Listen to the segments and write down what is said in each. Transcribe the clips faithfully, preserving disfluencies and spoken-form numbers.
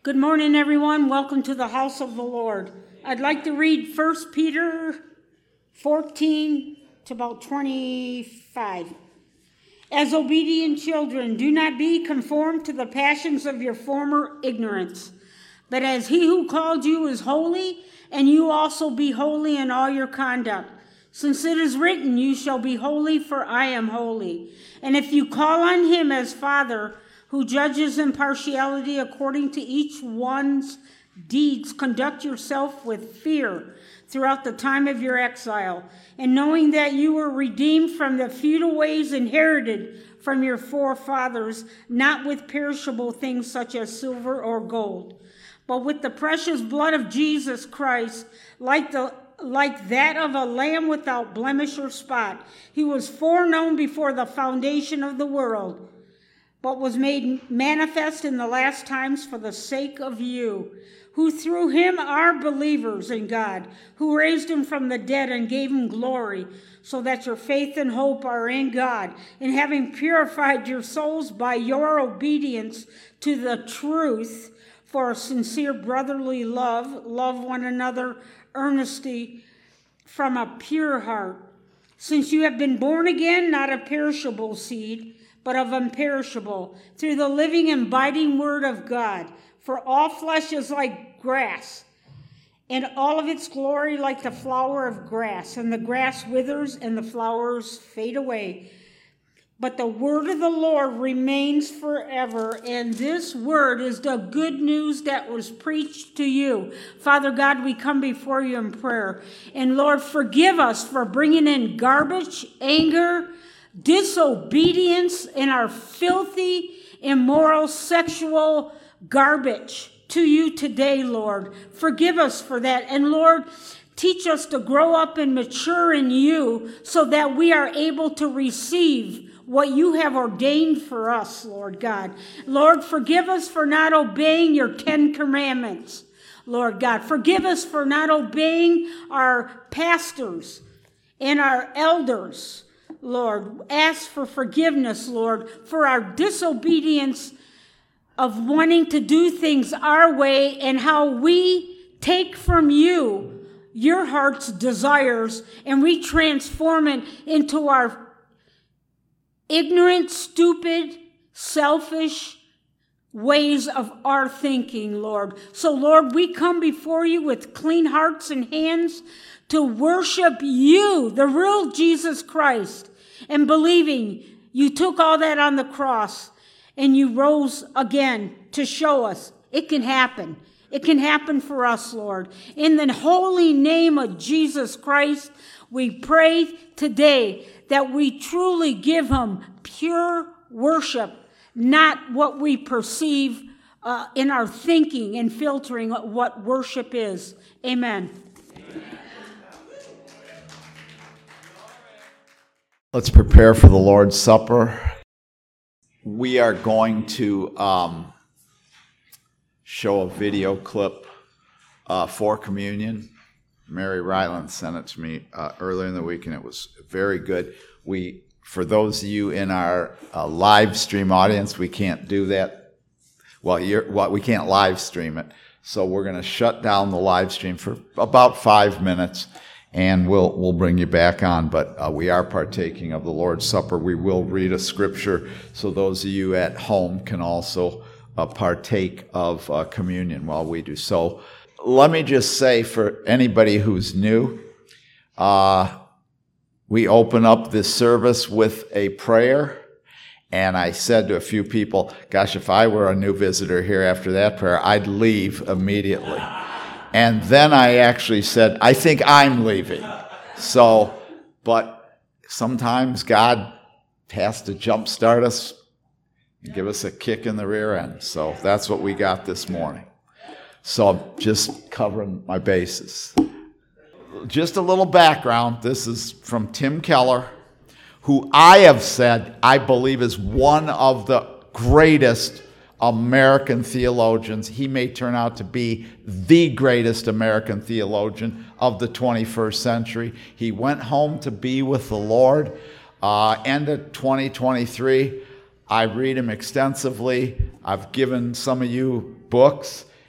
Good morning, everyone. Welcome to the house of the Lord. I'd like to read First Peter fourteen to about twenty-five. As obedient children, do not be conformed to the passions of your former ignorance, but as he who called you is holy, and you also be holy in all your conduct. Since it is written, you shall be holy, for I am holy. And if you call on him as Father, who judges impartiality according to each one's deeds, conduct yourself with fear throughout the time of your exile, and knowing that you were redeemed from the futile ways inherited from your forefathers, not with perishable things such as silver or gold, but with the precious blood of Jesus Christ, like the like that of a lamb without blemish or spot. He was foreknown before the foundation of the world, but was made manifest in the last times for the sake of you, who through him are believers in God, who raised him from the dead and gave him glory, so that your faith and hope are in God. And having purified your souls by your obedience to the truth, for a sincere brotherly love, love one another earnestly from a pure heart, since you have been born again, not of perishable seed, but of imperishable, through the living and abiding word of God. For all flesh is like grass, and all of its glory like the flower of grass. And the grass withers, and the flowers fade away. But the word of the Lord remains forever, and this word is the good news that was preached to you. Father God, we come before you in prayer. And Lord, forgive us for bringing in garbage, anger, disobedience, and our filthy, immoral, sexual garbage to you today, Lord. Forgive us for that. And Lord, teach us to grow up and mature in you so that we are able to receive what you have ordained for us, Lord God. Lord, forgive us for not obeying your Ten Commandments, Lord God. Forgive us for not obeying our pastors and our elders, Lord. Ask for forgiveness, Lord, for our disobedience of wanting to do things our way and how we take from you your heart's desires and we transform it into our ignorant, stupid, selfish ways of our thinking, Lord. So, Lord, we come before you with clean hearts and hands to worship you, the real Jesus Christ, and believing you took all that on the cross and you rose again to show us it can happen. It can happen for us, Lord. In the holy name of Jesus Christ, we pray today that we truly give him pure worship, not what we perceive uh, in our thinking and filtering what worship is. Amen. Let's prepare for the Lord's Supper. We are going to um, show a video clip uh, for communion. Mary Ryland sent it to me uh, earlier in the week, and it was very good. We, for those of you in our uh, live stream audience, we can't do that. Well, you're, well, we can't live stream it, so we're going to shut down the live stream for about five minutes, and we'll we'll bring you back on. But uh, we are partaking of the Lord's Supper. We will read a scripture, so those of you at home can also uh, partake of uh, communion while we do so. Let me just say, for anybody who's new, uh, we open up this service with a prayer. And I said to a few people, gosh, if I were a new visitor here after that prayer, I'd leave immediately. And then I actually said, I think I'm leaving. So, but sometimes God has to jumpstart us and give us a kick in the rear end. So that's what we got this morning. So I'm just covering my bases. Just a little background. This is from Tim Keller, who I have said I believe is one of the greatest American theologians. He may turn out to be the greatest American theologian of the twenty-first century. He went home to be with the Lord. Uh, end of twenty twenty-three. I read him extensively. I've given some of you books.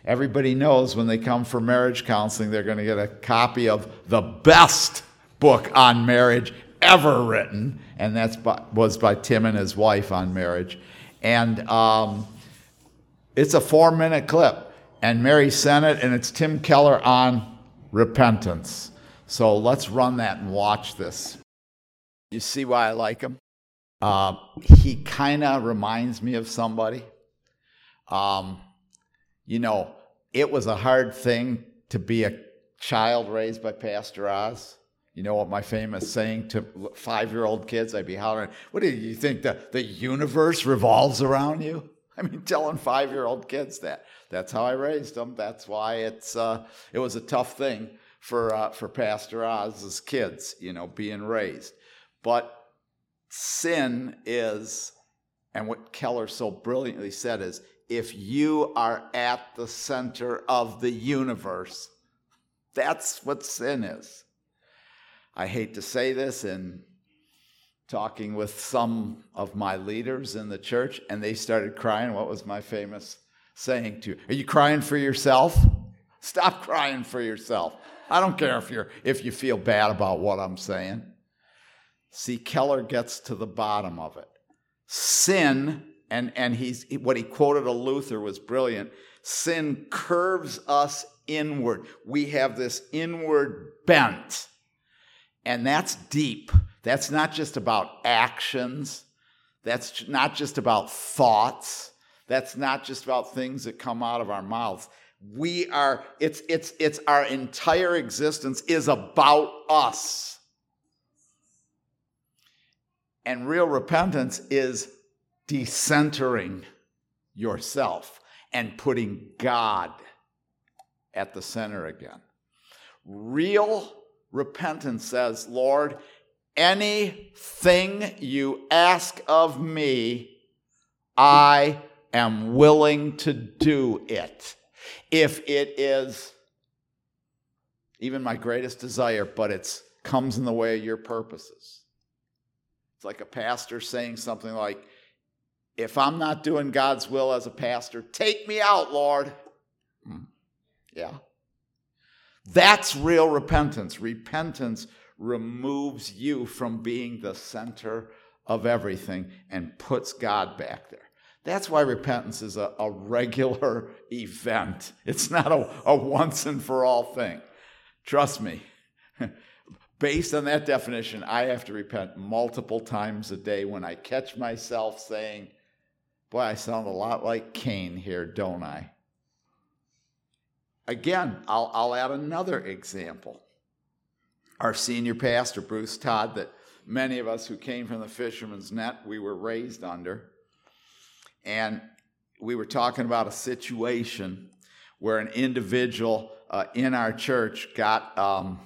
Everybody knows when they come for marriage counseling, they're going to get a copy of the best book on marriage ever written, and that was by Tim and his wife on marriage. And um, it's a four-minute clip, and Mary sent it, and it's Tim Keller on repentance. So let's run that and watch this. You see why I like him? Uh, he kind of reminds me of somebody. Um, you know, it was a hard thing to be a child raised by Pastor Oz. You know what my famous saying to five-year-old kids? I'd be hollering, what do you think, the, the universe revolves around you? I mean, telling five-year-old kids that. That's how I raised them. That's why it's uh, it was a tough thing for uh, for Pastor Oz's kids, you know, being raised. But sin is, and what Keller so brilliantly said is, if you are at the center of the universe, that's what sin is. I hate to say this in talking with some of my leaders in the church, and they started crying. What was my famous saying to you? Are you crying for yourself? Stop crying for yourself. I don't care if you're if you feel bad about what I'm saying. See, Keller gets to the bottom of it. Sin, and, and he's what he quoted of Luther was brilliant. Sin curves us inward. We have this inward bent. And that's deep. That's not just about actions. That's not just about thoughts. That's not just about things that come out of our mouths. We are, it's, it's, it's our entire existence is about us. And real repentance is decentering yourself and putting God at the center again. Real repentance says, Lord, anything you ask of me, I am willing to do it. If it is even my greatest desire, but it comes in the way of your purposes. It's like a pastor saying something like, if I'm not doing God's will as a pastor, take me out, Lord. Hmm. Yeah. That's real repentance. Repentance removes you from being the center of everything and puts God back there. That's why repentance is a, a regular event. It's not a, a once and for all thing. Trust me. Based on that definition, I have to repent multiple times a day when I catch myself saying, boy, I sound a lot like Cain here, don't I? Again, I'll, I'll add another example. Our senior pastor, Bruce Todd, that many of us who came from the Fisherman's Net, we were raised under. And we were talking about a situation where an individual uh, in our church got um,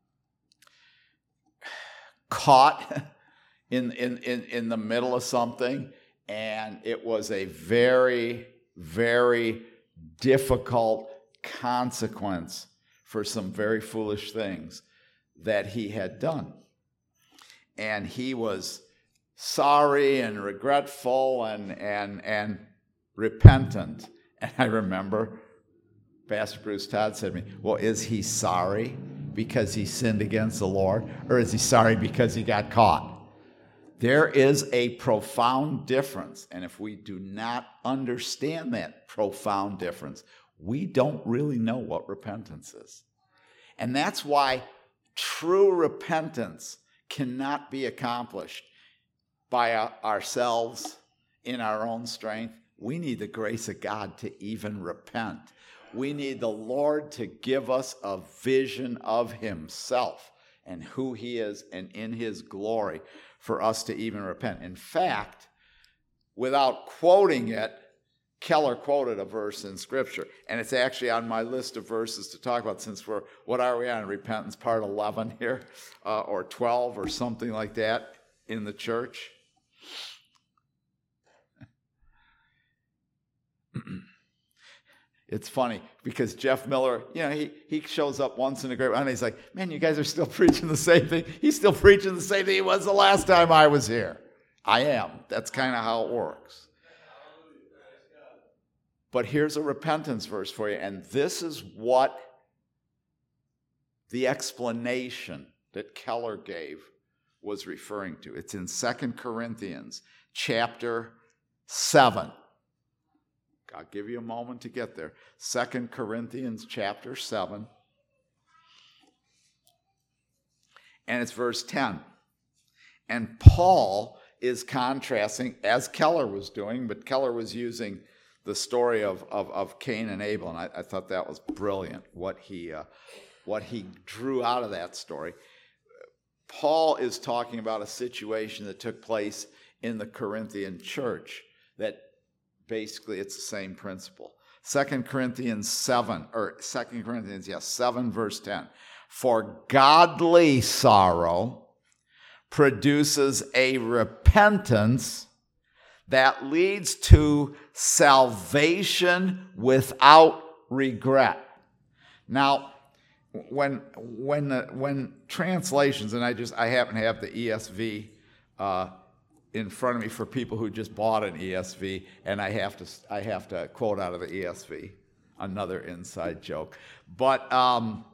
caught in, in, in, in the middle of something, and it was a very, very difficult consequence for some very foolish things that he had done. And he was sorry and regretful and and and repentant. And I remember Pastor Bruce Todd said to me, well, is he sorry because he sinned against the Lord, or is he sorry because he got caught? There is a profound difference, and if we do not understand that profound difference, we don't really know what repentance is. And that's why true repentance cannot be accomplished by ourselves in our own strength. We need the grace of God to even repent. We need the Lord to give us a vision of himself and who he is and in his glory for us to even repent. In fact, without quoting it, Keller quoted a verse in Scripture, and it's actually on my list of verses to talk about since we're, what are we on, repentance part eleven here, uh, or twelve or something like that in the church. It's funny because Jeff Miller, you know, he, he shows up once in a great while and he's like, man, you guys are still preaching the same thing. He's still preaching the same thing he was the last time I was here. I am. That's kind of how it works. But here's a repentance verse for you, and this is what the explanation that Keller gave was referring to. It's in Second Corinthians chapter seven. I'll give you a moment to get there. Second Corinthians chapter seven. And it's verse ten. And Paul is contrasting, as Keller was doing, but Keller was using the story of, of, of Cain and Abel, and I, I thought that was brilliant, what he, uh, what he drew out of that story. Paul is talking about a situation that took place in the Corinthian church that basically it's the same principle. Second Corinthians seven, or Second Corinthians, yes, seven, verse ten. For godly sorrow produces a repentance that leads to salvation without regret. Now, when when the, when translations, and I just I happen to have the E S V uh, in front of me for people who just bought an E S V, and I have to I have to quote out of the E S V, another inside joke, but um,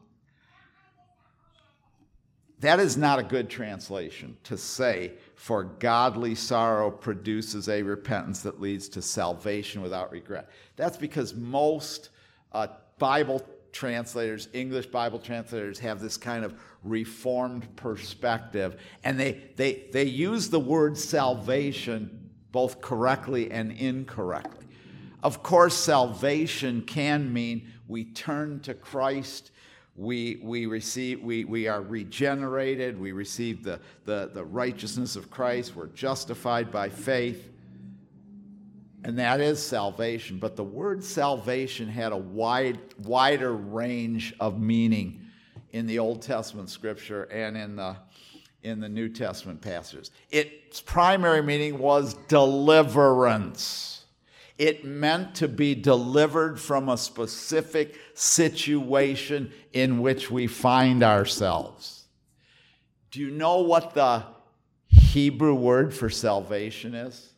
that is not a good translation to say, for godly sorrow produces a repentance that leads to salvation without regret. That's because most uh, Bible translators, English Bible translators, have this kind of reformed perspective, and they, they, they use the word salvation both correctly and incorrectly. Of course, salvation can mean we turn to Christ. We we receive we we are regenerated. We receive the, the, the righteousness of Christ. We're justified by faith. And that is salvation. But the word salvation had a wide wider range of meaning in the Old Testament scripture and in the in the New Testament passages. Its primary meaning was deliverance. It meant to be delivered from a specific situation in which we find ourselves. Do you know what the Hebrew word for salvation is?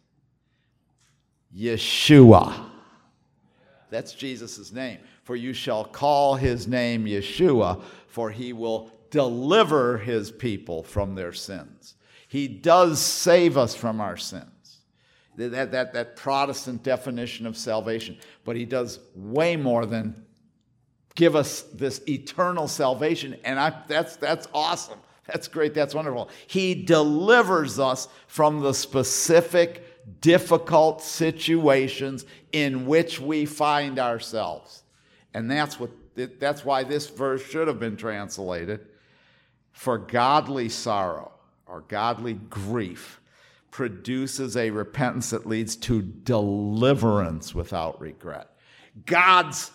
Yeshua. That's Jesus' name. For you shall call his name Yeshua, for he will deliver his people from their sins. He does save us from our sins. That, that, that Protestant definition of salvation. But he does way more than give us this eternal salvation. And I, that's, that's awesome. That's great. That's wonderful. He delivers us from the specific, difficult situations in which we find ourselves. And that's what that's why this verse should have been translated. For godly sorrow or godly grief produces a repentance that leads to deliverance without regret. God's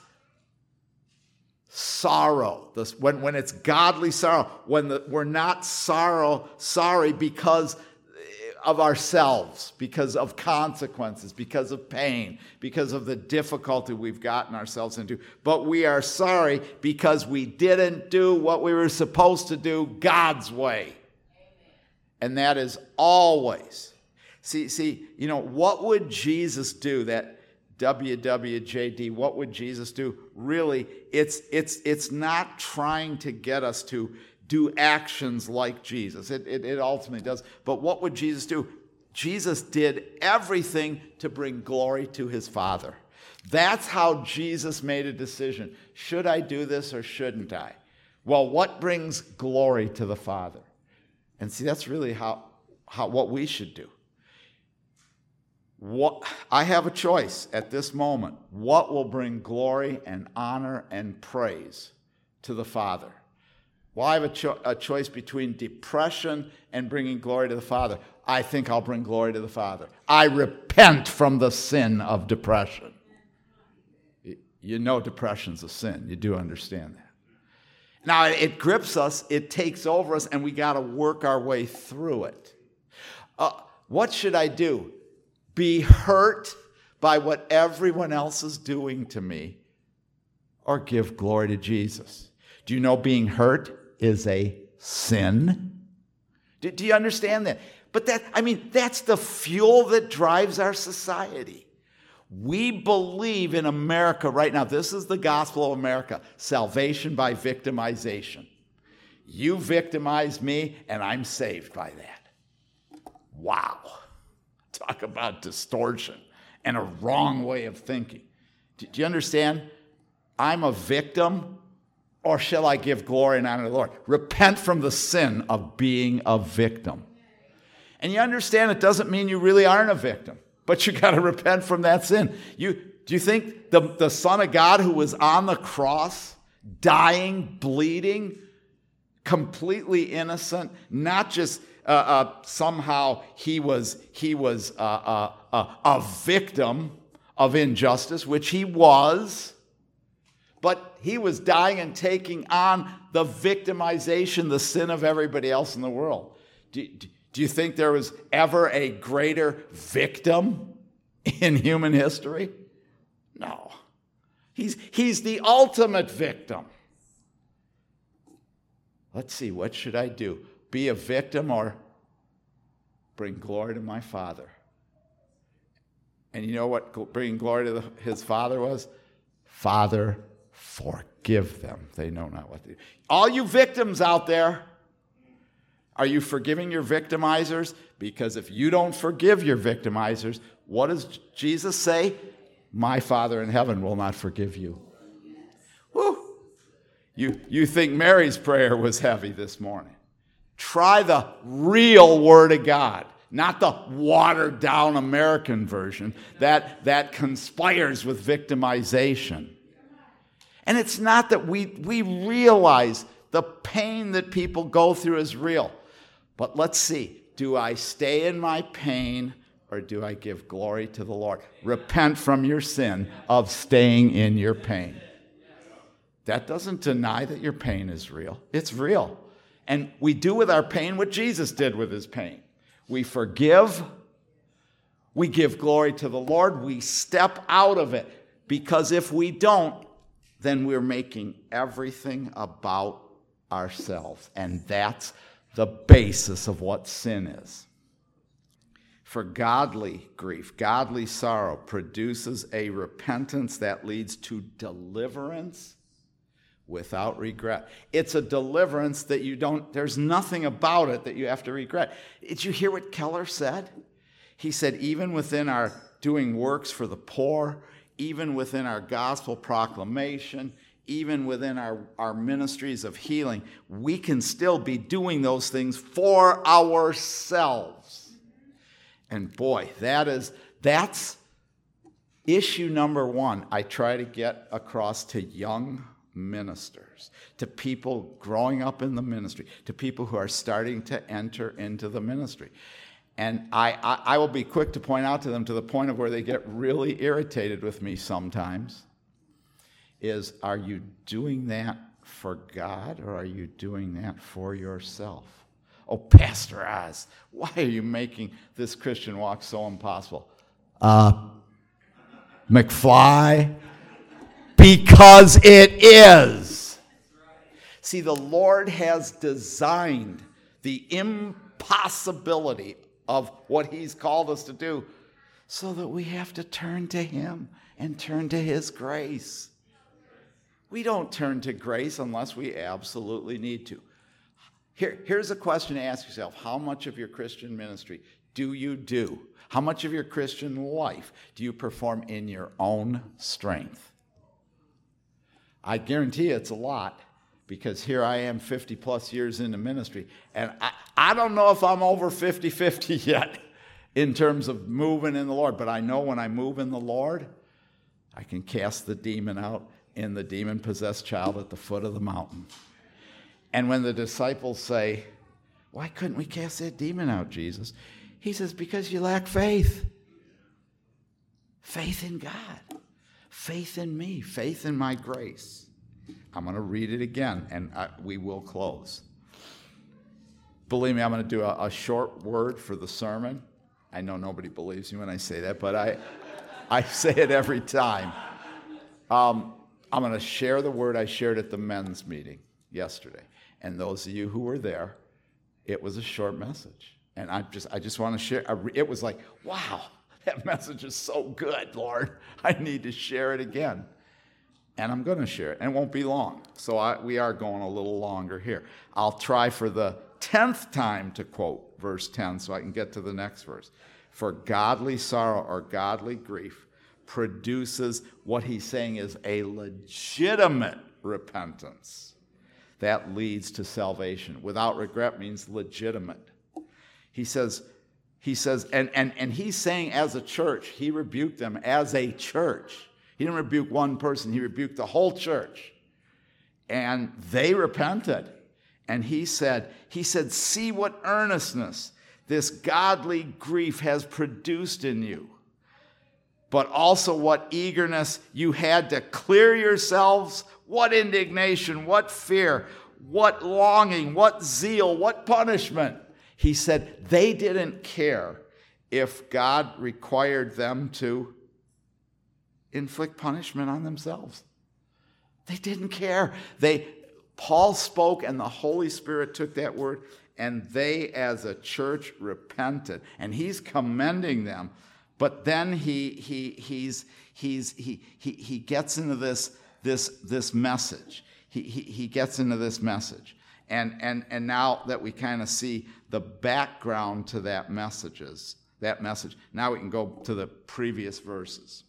sorrow, this, when, when it's godly sorrow, when the, we're not sorrow sorry because of ourselves, because of consequences, because of pain, because of the difficulty we've gotten ourselves into, but we are sorry because we didn't do what we were supposed to do God's way. And that is always. See, see, you know, what would Jesus do? That W W J D, what would Jesus do? Really, it's it's it's not trying to get us to do actions like Jesus. It, it, it ultimately does. But what would Jesus do? Jesus did everything to bring glory to his Father. That's how Jesus made a decision. Should I do this or shouldn't I? Well, what brings glory to the Father? And see, that's really how, how what we should do. What, I have a choice at this moment. What will bring glory and honor and praise to the Father? Well, I have a, cho- a choice between depression and bringing glory to the Father. I think I'll bring glory to the Father. I repent from the sin of depression. You know depression's a sin. You do understand that. Now, it grips us, it takes over us, and we got to work our way through it. Uh, what should I do? Be hurt by what everyone else is doing to me, or give glory to Jesus? Do you know being hurt is a sin? Do, do you understand that? But that, I mean, that's the fuel that drives our society. We believe in America right now. This is the gospel of America. Salvation by victimization. You victimize me, and I'm saved by that. Wow. Talk about distortion and a wrong way of thinking. Do you understand? I'm a victim, or shall I give glory and honor to the Lord? Repent from the sin of being a victim. And you understand it doesn't mean you really aren't a victim, but you got to repent from that sin. You, do you think the, the Son of God who was on the cross, dying, bleeding, completely innocent, not just uh, uh, somehow he was, he was uh, uh, uh, a victim of injustice, which he was, but he was dying and taking on the victimization, the sin of everybody else in the world. Do, do, do you think there was ever a greater victim in human history? No. He's, he's the ultimate victim. Let's see, what should I do? Be a victim or bring glory to my Father? And you know what bringing glory to the, his Father was? Father, forgive them. They know not what they do. All you victims out there, are you forgiving your victimizers? Because if you don't forgive your victimizers, what does Jesus say? My Father in heaven will not forgive you. Woo. You, you think Mary's prayer was heavy this morning. Try the real Word of God, not the watered-down American version that, that conspires with victimization. And it's not that we, we realize the pain that people go through is real. But let's see, do I stay in my pain or do I give glory to the Lord? Repent from your sin of staying in your pain. That doesn't deny that your pain is real. It's real. And we do with our pain what Jesus did with his pain. We forgive. We give glory to the Lord. We step out of it. Because if we don't, then we're making everything about ourselves. And that's the basis of what sin is. For godly grief, godly sorrow produces a repentance that leads to deliverance without regret. It's a deliverance that you don't, there's nothing about it that you have to regret. Did you hear what Keller said? He said, even within our doing works for the poor, even within our gospel proclamation, even within our, our ministries of healing, we can still be doing those things for ourselves. And boy, that is, that's issue number one I try to get across to young ministers, to people growing up in the ministry, to people who are starting to enter into the ministry. And I, I, I will be quick to point out to them to the point of where they get really irritated with me sometimes, is are you doing that for God or are you doing that for yourself? Oh, Pastor Oz, why are you making this Christian walk so impossible? Uh, McFly, because it is. See, the Lord has designed the impossibility of what he's called us to do so that we have to turn to him and turn to his grace. We don't turn to grace unless we absolutely need to. Here, here's a question to ask yourself. How much of your Christian ministry do you do? How much of your Christian life do you perform in your own strength? I guarantee you it's a lot, because here I am fifty plus years into ministry, and I, I don't know if I'm over fifty-fifty yet in terms of moving in the Lord, but I know when I move in the Lord, I can cast the demon out in the demon-possessed child at the foot of the mountain. And when the disciples say, why couldn't we cast that demon out, Jesus? He says, because you lack faith. Faith in God. Faith in me. Faith in my grace. I'm going to read it again, and I, we will close. Believe me, I'm going to do a, a short word for the sermon. I know nobody believes me when I say that, but I, I say it every time. Um, I'm going to share the word I shared at the men's meeting yesterday. And those of you who were there, it was a short message. And I just I just want to share. It was like, wow, that message is so good, Lord. I need to share it again. And I'm going to share it, and it won't be long. So I, we are going a little longer here. I'll try for the tenth time to quote verse ten so I can get to the next verse. For godly sorrow or godly grief produces what he's saying is a legitimate repentance that leads to salvation. Without regret means legitimate. He says, he says, and, and, and he's saying as a church, he rebuked them as a church. He didn't rebuke one person, he rebuked the whole church. And they repented. And he said, he said, see what earnestness this godly grief has produced in you, but also what eagerness you had to clear yourselves, what indignation, what fear, what longing, what zeal, what punishment. He said they didn't care if God required them to inflict punishment on themselves. They didn't care. They, Paul spoke and the Holy Spirit took that word, and they as a church repented. And he's commending them. But then he he he's he's he he he gets into this this this message. He he he gets into this message. And and and now that we kind of see the background to that messages, that message, now we can go to the previous verses.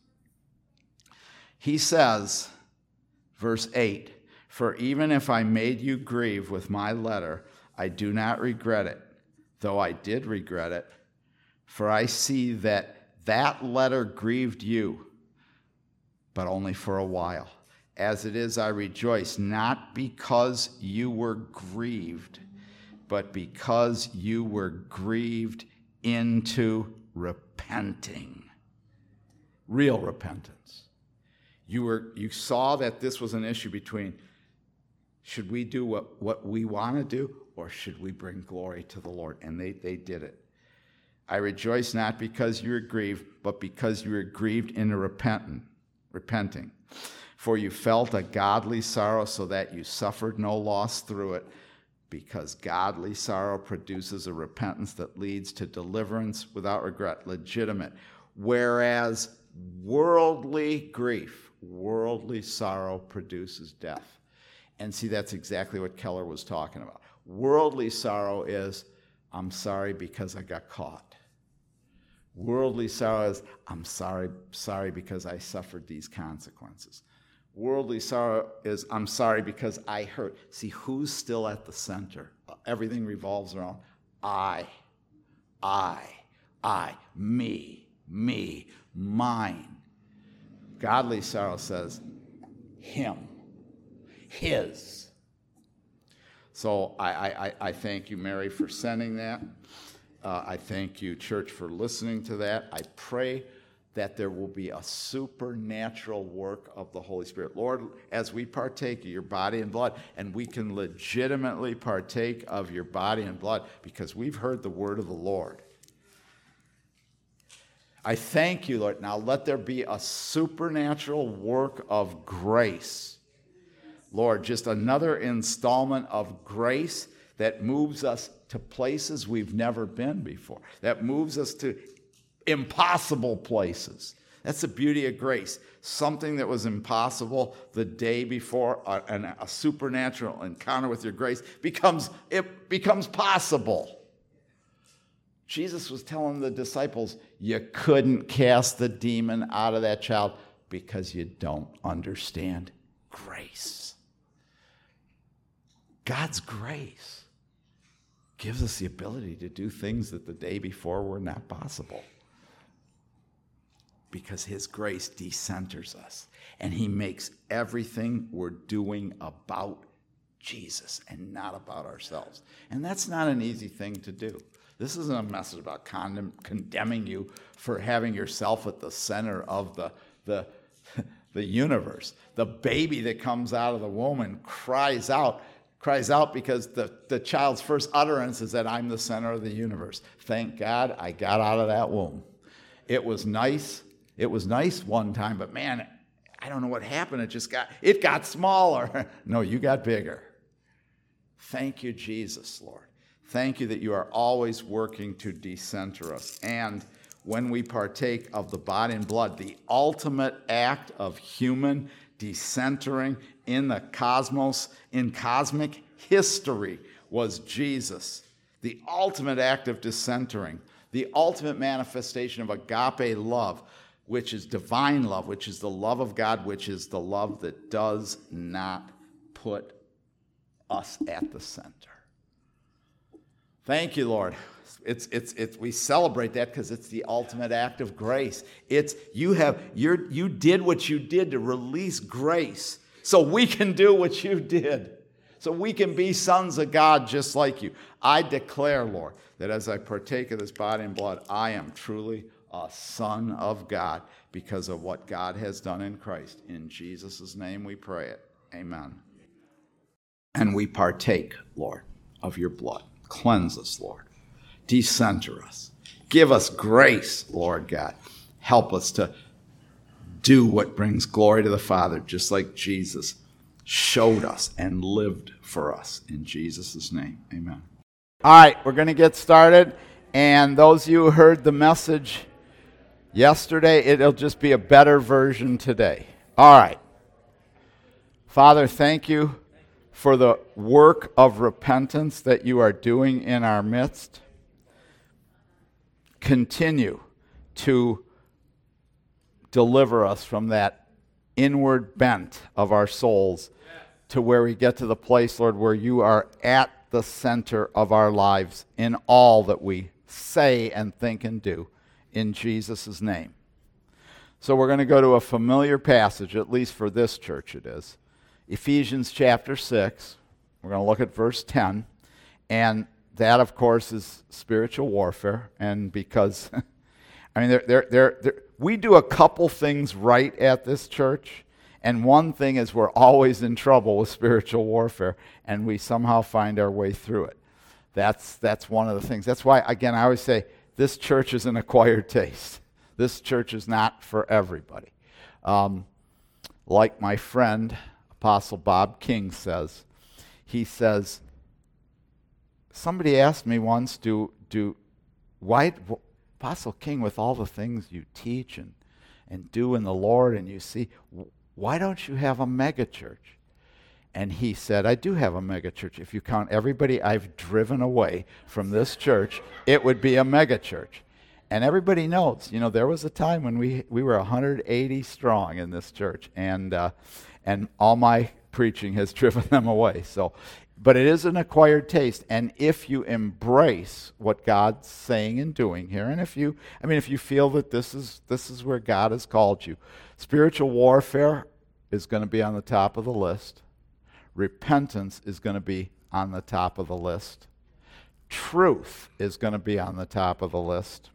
He says, verse eight, for even if I made you grieve with my letter, I do not regret it, though I did regret it, for I see that that letter grieved you, but only for a while. As it is, I rejoice, not because you were grieved, but because you were grieved into repenting. Real repentance. You were you saw that this was an issue between, should we do what, what we want to do, or should we bring glory to the Lord? And they, they did it. I rejoice not because you were grieved, but because you were grieved into repenting, repenting. For you felt a godly sorrow so that you suffered no loss through it, because godly sorrow produces a repentance that leads to deliverance without regret, legitimate. Whereas worldly grief, worldly sorrow produces death. And see, that's exactly what Keller was talking about. Worldly sorrow is, I'm sorry because I got caught. Worldly sorrow is, I'm sorry, sorry because I suffered these consequences. Worldly sorrow is, I'm sorry because I hurt. See, who's still at the center? Everything revolves around I, I, I, me, me, mine. Godly sorrow says, him, his. So I, I, I thank you, Mary, for sending that. Uh, I thank you, church, for listening to that. I pray that there will be a supernatural work of the Holy Spirit. Lord, as we partake of your body and blood, and we can legitimately partake of your body and blood because we've heard the word of the Lord. I thank you, Lord. Now let there be a supernatural work of grace. Lord, just another installment of grace that moves us to places we've never been before, that moves us to impossible places. That's the beauty of grace. Something that was impossible the day before, a, a supernatural encounter with your grace becomes, it becomes possible. Jesus was telling the disciples, you couldn't cast the demon out of that child because you don't understand grace. God's grace gives us the ability to do things that the day before were not possible. Because his grace decenters us. And he makes everything we're doing about Jesus and not about ourselves. And that's not an easy thing to do. This isn't a message about condemn, condemning you for having yourself at the center of the, the, the universe. The baby that comes out of the womb and cries out, cries out because the, the child's first utterance is that I'm the center of the universe. Thank God I got out of that womb. It was nice. It was nice one time, but man, I don't know what happened. It just got, it got smaller. No, you got bigger. Thank you, Jesus, Lord. Thank you that you are always working to decenter us. And when we partake of the body and blood, the ultimate act of human decentering in the cosmos, in cosmic history, was Jesus. The ultimate act of decentering, the ultimate manifestation of agape love, which is divine love, which is the love of God, which is the love that does not put us at the center. Thank you, Lord. It's it's it's we celebrate that because it's the ultimate act of grace. It's you have you're you did what you did to release grace so we can do what you did. So we can be sons of God just like you. I declare, Lord, that as I partake of this body and blood, I am truly a son of God because of what God has done in Christ. In Jesus' name we pray it. Amen. And we partake, Lord, of your blood. Cleanse us, Lord. Decenter us. Give us grace, Lord God. Help us to do what brings glory to the Father, just like Jesus showed us and lived for us. In Jesus' name, amen. All right, we're going to get started. And those of you who heard the message yesterday, it'll just be a better version today. All right. Father, thank you for the work of repentance that you are doing in our midst. Continue to deliver us from that inward bent of our souls to where we get to the place, Lord, where you are at the center of our lives in all that we say and think and do, in Jesus' name. So we're going to go to a familiar passage, at least for this church it is. Ephesians chapter six. We're going to look at verse ten. And that, of course, is spiritual warfare. And because, I mean, they're, they're, they're, they're, we do a couple things right at this church. And one thing is we're always in trouble with spiritual warfare, and we somehow find our way through it. That's that's one of the things. That's why, again, I always say this church is an acquired taste. This church is not for everybody. Um, like my friend, Apostle Bob King says, he says, somebody asked me once, do, do why, Apostle King, with all the things you teach and, and do in the Lord, and you see, why don't you have a mega church? And he said, I do have a mega church. If you count everybody I've driven away from this church, it would be a mega church. And everybody knows, you know, there was a time when we, we were one hundred eighty strong in this church, and uh, and all my preaching has driven them away. So, but it is an acquired taste, and if you embrace what God's saying and doing here, and if you, I mean, if you feel that this is this is where God has called you, spiritual warfare is going to be on the top of the list. Repentance is going to be on the top of the list. Truth is going to be on the top of the list.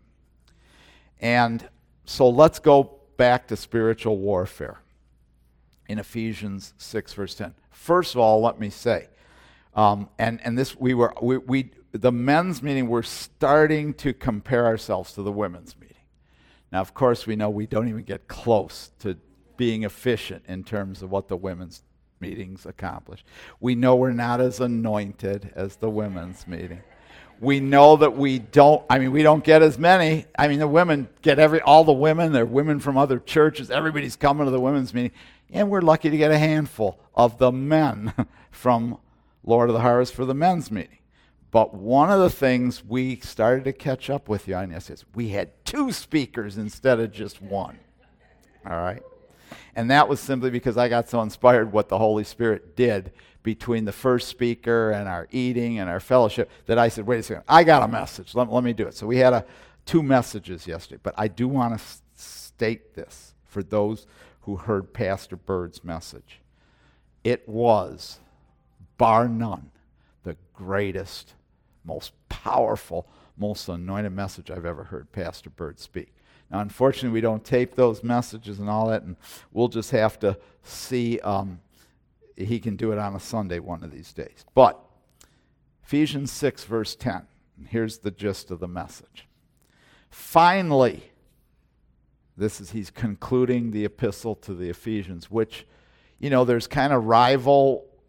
And so let's go back to spiritual warfare in Ephesians six, verse ten. First of all, let me say, um, and, and this we were we, we the men's meeting, we're starting to compare ourselves to the women's meeting. Now, of course, we know we don't even get close to being efficient in terms of what the women's meetings accomplish. We know we're not as anointed as the women's meeting. We know that we don't, I mean, we don't get as many. I mean, the women get every, all the women, they're women from other churches. Everybody's coming to the women's meeting. And we're lucky to get a handful of the men from Lord of the Harvest for the men's meeting. But one of the things we started to catch up with you on this is we had two speakers instead of just one. All right? And that was simply because I got so inspired what the Holy Spirit did between the first speaker and our eating and our fellowship that I said, wait a second, I got a message. Let, let me do it. So we had a, two messages yesterday. But I do want to s- state this for those who heard Pastor Bird's message. It was, bar none, the greatest, most powerful, most anointed message I've ever heard Pastor Bird speak. Now, unfortunately, we don't tape those messages and all that, and we'll just have to see. Um, he can do it on a Sunday one of these days. But Ephesians six, verse ten, and here's the gist of the message. Finally, this is, he's concluding the epistle to the Ephesians, which, you know, there's kind of rival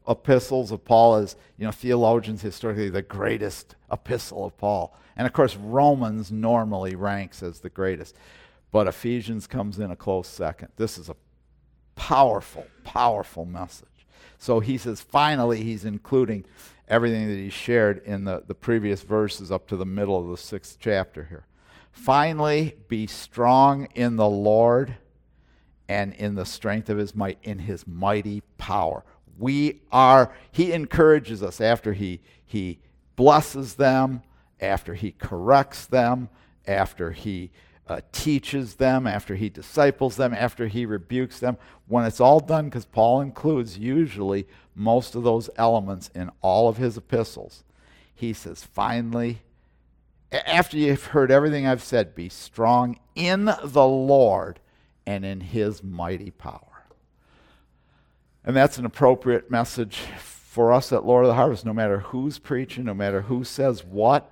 epistles of Paul as, you know, theologians historically, the greatest epistle of Paul. And of course, Romans normally ranks as the greatest. But Ephesians comes in a close second. This is a powerful, powerful message. So he says, finally, he's including everything that he shared in the, the previous verses up to the middle of the sixth chapter here. Finally, be strong in the Lord and in the strength of his might, in his mighty power. We are, he encourages us after he, he blesses them, after he corrects them, after he uh, teaches them, after he disciples them, after he rebukes them. When it's all done, because Paul includes usually most of those elements in all of his epistles, he says, finally, after you've heard everything I've said, be strong in the Lord and in his mighty power. And that's an appropriate message for us at Lord of the Harvest. No matter who's preaching, no matter who says what,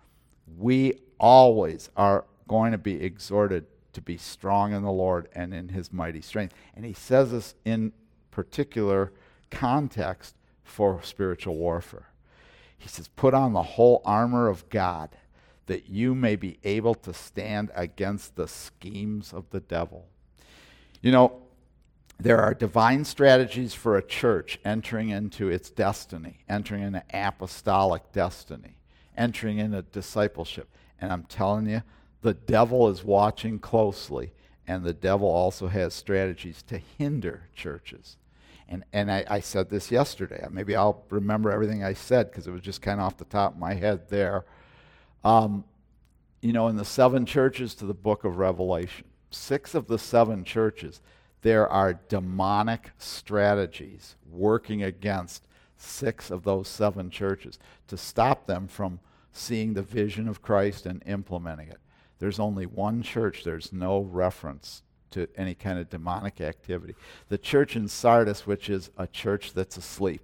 we always are going to be exhorted to be strong in the Lord and in his mighty strength. And he says this in particular context for spiritual warfare. He says, put on the whole armor of God, that you may be able to stand against the schemes of the devil. You know, there are divine strategies for a church entering into its destiny, entering into apostolic destiny, entering into discipleship. And I'm telling you, the devil is watching closely, and the devil also has strategies to hinder churches. And and I, I said this yesterday. Maybe I'll remember everything I said because it was just kind of off the top of my head there. Um, you know, in the seven churches to the book of Revelation, six of the seven churches, there are demonic strategies working against six of those seven churches to stop them from seeing the vision of Christ and implementing it. There's only one church. There's no reference to any kind of demonic activity. The church in Sardis, which is a church that's asleep.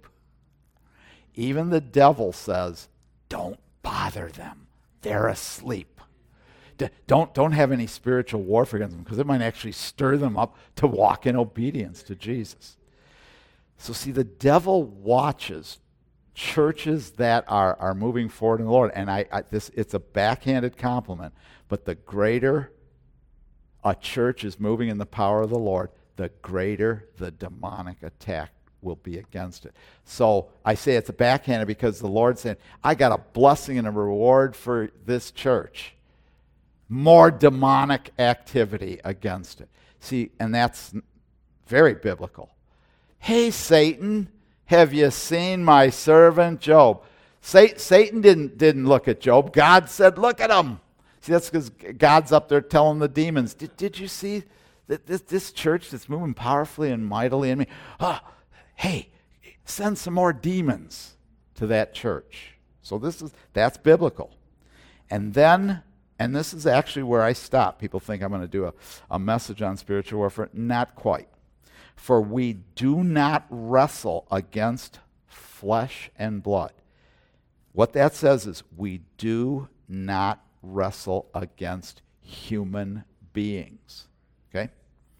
Even the devil says, don't bother them. They're asleep. D- don't, don't have any spiritual warfare against them, because it might actually stir them up to walk in obedience to Jesus. So see, the devil watches churches that are, are moving forward in the Lord. And I, I this it's a backhanded compliment, but the greater a church is moving in the power of the Lord, the greater the demonic attack will be against it. So I say it's a backhanded because the Lord's saying, I got a blessing and a reward for this church. More demonic activity against it. See, and that's very biblical. Hey, Satan, have you seen my servant Job? Satan didn't, didn't look at Job. God said, look at him. See, that's because God's up there telling the demons, did, did you see that this, this church that's moving powerfully and mightily in me? Oh, hey, send some more demons to that church. So this is that's biblical. And then, and this is actually where I stop. People think I'm going to do a, a message on spiritual warfare. Not quite. For we do not wrestle against flesh and blood. What that says is we do not wrestle against human beings. Okay?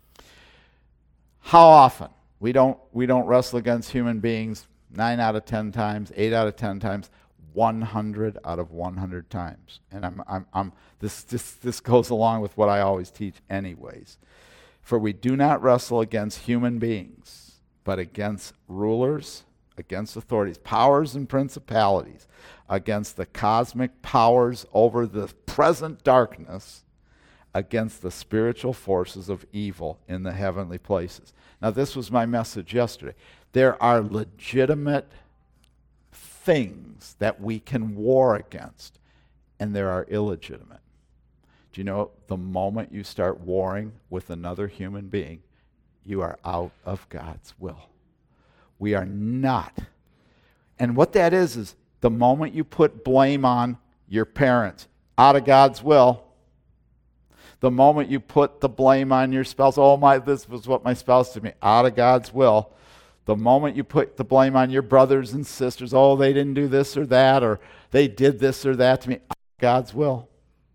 How often? We don't we don't wrestle against human beings nine out of ten times, eight out of ten times, one hundred out of one hundred times. And I'm I'm I'm this this this goes along with what I always teach anyways. For we do not wrestle against human beings, but against rulers, against authorities, powers and principalities, against the cosmic powers over the present darkness, against the spiritual forces of evil in the heavenly places. Now, this was my message yesterday. There are legitimate things that we can war against, and there are illegitimate. Do you know, the moment you start warring with another human being, you are out of God's will. We are not. And what that is, is the moment you put blame on your parents, out of God's will. The moment you put the blame on your spouse, oh my, this was what my spouse did to me, out of God's will. The moment you put the blame on your brothers and sisters, oh, they didn't do this or that, or they did this or that to me, out of God's will.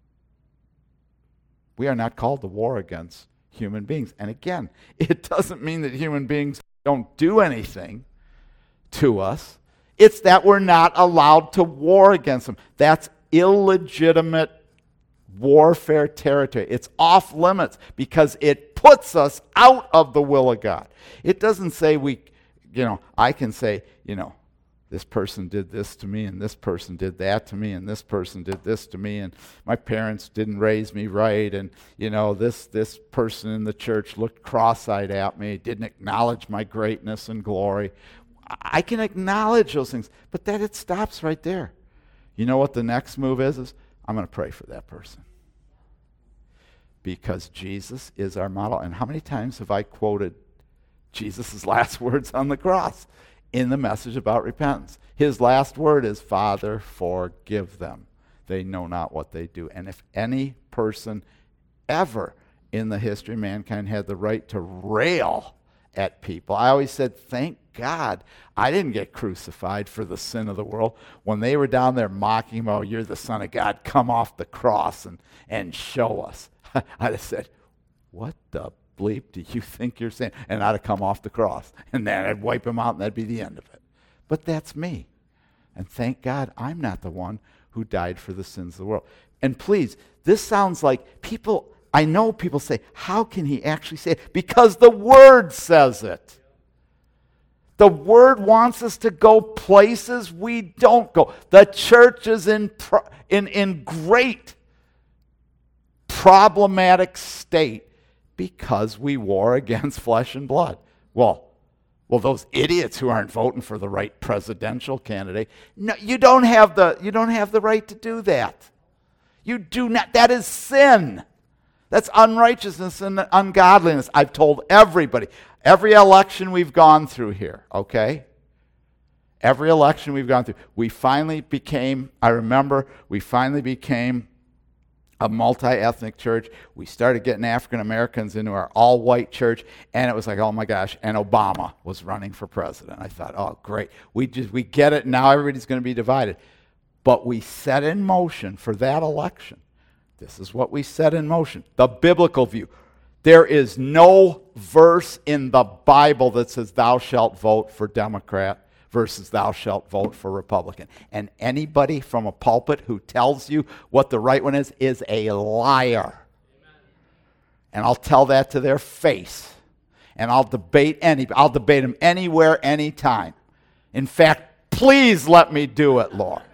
We are not called to war against human beings. And again, it doesn't mean that human beings don't do anything to us. It's that we're not allowed to war against them. That's illegitimate warfare territory. It's off limits because it puts us out of the will of God. It doesn't say we, you know, I can say, you know, this person did this to me, and this person did that to me, and this person did this to me, and my parents didn't raise me right, and, you know, this this person in the church looked cross-eyed at me, didn't acknowledge my greatness and glory. I can acknowledge those things, but that it stops right there. You know what the next move is? Is I'm going to pray for that person. Because Jesus is our model. And how many times have I quoted Jesus' last words on the cross in the message about repentance? His last word is, Father, forgive them. They know not what they do. And if any person ever in the history of mankind had the right to rail at people, I always said, thank God I didn't get crucified for the sin of the world. When they were down there mocking him, oh, you're the Son of God, come off the cross and, and show us. I'd have said, what the bleep do you think you're saying? And I'd have come off the cross. And then I'd wipe him out and that'd be the end of it. But that's me. And thank God I'm not the one who died for the sins of the world. And please, this sounds like people, I know people say, how can he actually say it? Because the Word says it. The Word wants us to go places we don't go. The church is in, pro- in, in great problematic state because we war against flesh and blood. Well, well, those idiots who aren't voting for the right presidential candidate, no, you don't have the you don't have the right to do that. You do not. That is sin. That's unrighteousness and ungodliness. I've told everybody, every election we've gone through here, okay? Every election we've gone through, we finally became, I remember, we finally became a multi-ethnic church. We started getting African Americans into our all-white church, and it was like, oh my gosh, and Obama was running for president. I thought, oh great, we just we get it, now everybody's going to be divided. But we set in motion for that election. This is what we set in motion, the biblical view. There is no verse in the Bible that says thou shalt vote for Democrat versus thou shalt vote for Republican. And anybody from a pulpit who tells you what the right one is, is a liar. Amen. And I'll tell that to their face. And I'll debate any, I'll debate them anywhere, anytime. In fact, please let me do it, Lord.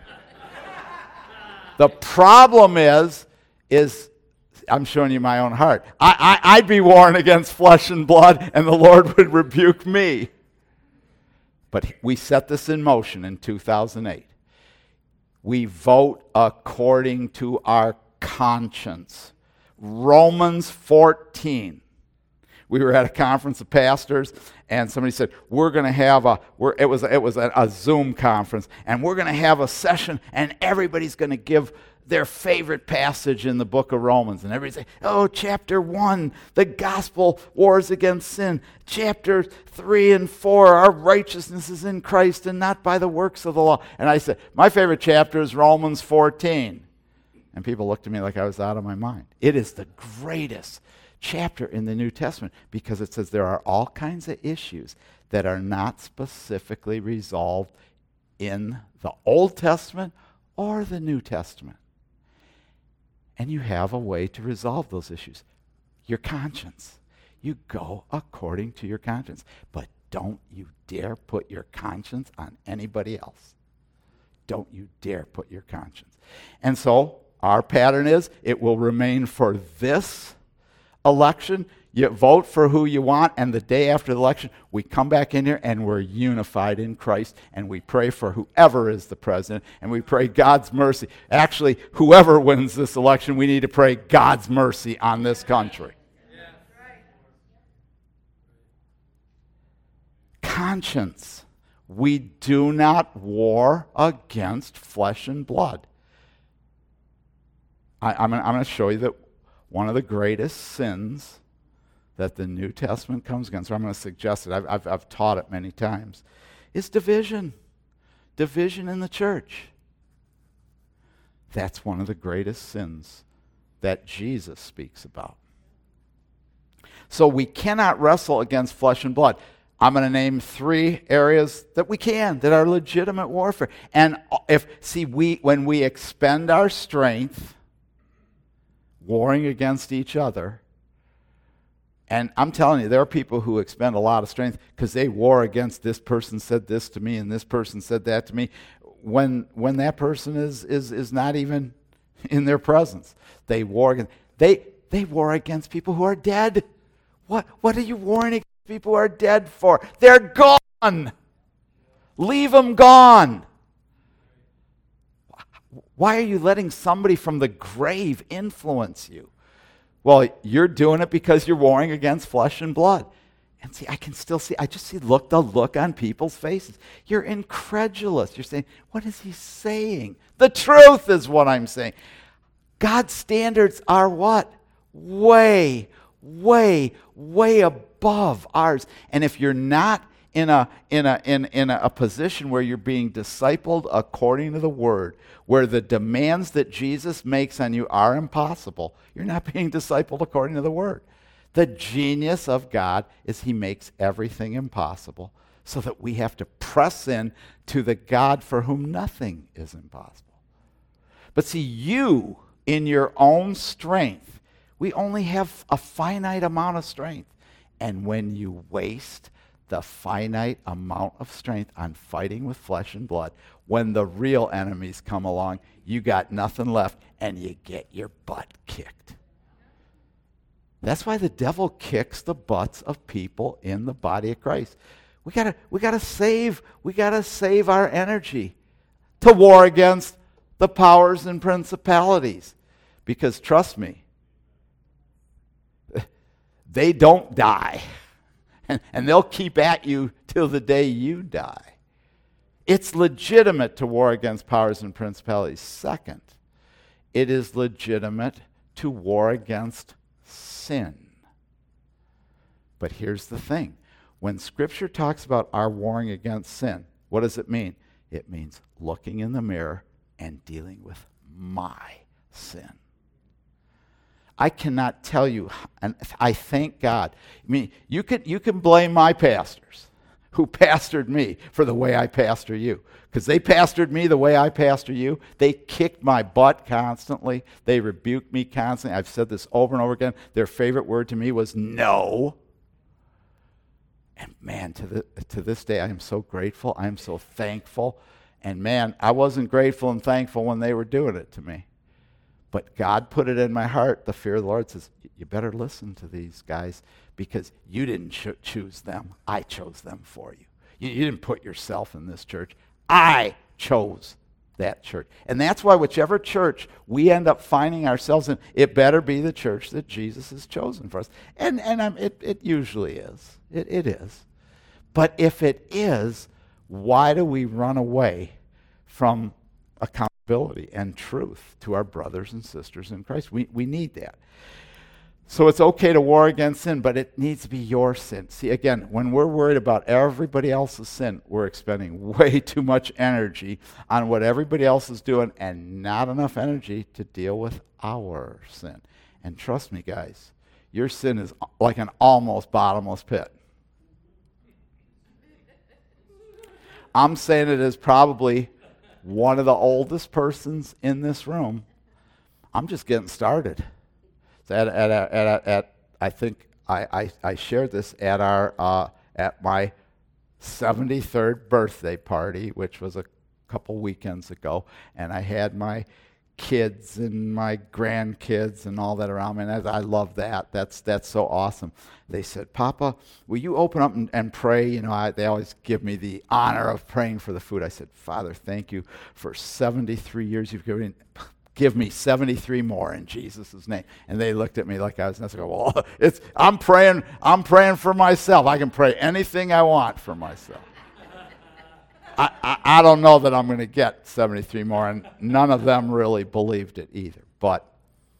The problem is, is I'm showing you my own heart. I, I, I'd be warring against flesh and blood, and the Lord would rebuke me. But we set this in motion in two thousand eight. We vote according to our conscience. Romans fourteen. We were at a conference of pastors, and somebody said, we're going to have a, we're, it was, it was a, a Zoom conference, and we're going to have a session, and everybody's going to give their favorite passage in the book of Romans. And everybody say, oh, chapter one, the gospel wars against sin. Chapter three and four, our righteousness is in Christ and not by the works of the law. And I said, my favorite chapter is Romans fourteen. And people looked at me like I was out of my mind. It is the greatest chapter in the New Testament because it says there are all kinds of issues that are not specifically resolved in the Old Testament or the New Testament. And you have a way to resolve those issues. Your conscience. You go according to your conscience. But don't you dare put your conscience on anybody else. Don't you dare put your conscience. And so our pattern is it will remain for this election. You vote for who you want, and the day after the election, we come back in here and we're unified in Christ, and we pray for whoever is the president, and we pray God's mercy. Actually, whoever wins this election, we need to pray God's mercy on this country. Yeah. Conscience. We do not war against flesh and blood. I, I'm, I'm going to show you that one of the greatest sins that the New Testament comes against, or I'm going to suggest it, I've, I've, I've taught it many times, is division. Division in the church. That's one of the greatest sins that Jesus speaks about. So we cannot wrestle against flesh and blood. I'm going to name three areas that we can, that are legitimate warfare. And if, see, we when we expend our strength warring against each other, and I'm telling you, there are people who expend a lot of strength because they war against this person said this to me and this person said that to me, when when that person is is is not even in their presence. They war against, they they war against people who are dead. What what are you warring against people who are dead for? They're gone. Leave them gone. Why are you letting somebody from the grave influence you? Well, you're doing it because you're warring against flesh and blood. And see, I can still see, I just see look the look on people's faces. You're incredulous. You're saying, what is he saying? The truth is what I'm saying. God's standards are what? Way, way, way above ours. And if you're not in a in a in, in a, a position where you're being discipled according to the word, where the demands that Jesus makes on you are impossible, you're not being discipled according to the word. The genius of God is he makes everything impossible so that we have to press in to the God for whom nothing is impossible. But see, you, in your own strength, we only have a finite amount of strength. And when you waste the finite amount of strength on fighting with flesh and blood, when the real enemies come along, you got nothing left and you get your butt kicked. That's why the devil kicks the butts of people in the body of Christ. We gotta, we gotta save, we gotta save our energy to war against the powers and principalities. Because trust me, they don't die. And, and they'll keep at you till the day you die. It's legitimate to war against powers and principalities. Second, it is legitimate to war against sin. But here's the thing. When Scripture talks about our warring against sin, what does it mean? It means looking in the mirror and dealing with my sin. I cannot tell you, and I thank God. I mean, you can, you can blame my pastors who pastored me for the way I pastor you. Because they pastored me the way I pastor you. They kicked my butt constantly. They rebuked me constantly. I've said this over and over again. Their favorite word to me was no. And man, to, the, to this day, I am so grateful. I am so thankful. And man, I wasn't grateful and thankful when they were doing it to me. But God put it in my heart. The fear of the Lord says, you better listen to these guys because you didn't cho- choose them. I chose them for you. you. You didn't put yourself in this church. I chose that church. And that's why whichever church we end up finding ourselves in, it better be the church that Jesus has chosen for us. And, and um, it, it usually is. It, it is. But if it is, why do we run away from accountability and truth to our brothers and sisters in Christ? We we need that. So it's okay to war against sin, but it needs to be your sin. See, again, when we're worried about everybody else's sin, we're expending way too much energy on what everybody else is doing and not enough energy to deal with our sin. And trust me, guys, your sin is like an almost bottomless pit. I'm saying it as probably one of the oldest persons in this room. I'm just getting started. So at, at, at, at, at I think I, I, I shared this at our uh, at my seventy-third birthday party, which was a couple weekends ago, and I had my kids and my grandkids and all that around me, and I, I love that. That's that's so awesome. They said, Papa, will you open up and, and pray? You know, I, they always give me the honor of praying for the food. I said, Father, thank you for seventy-three years you've given. Give me seventy-three more in Jesus' name. And they looked at me like I was nuts. I go, well, it's, I'm praying, I'm praying for myself. I can pray anything I want for myself. I, I, I don't know that I'm going to get seventy-three more, and none of them really believed it either. But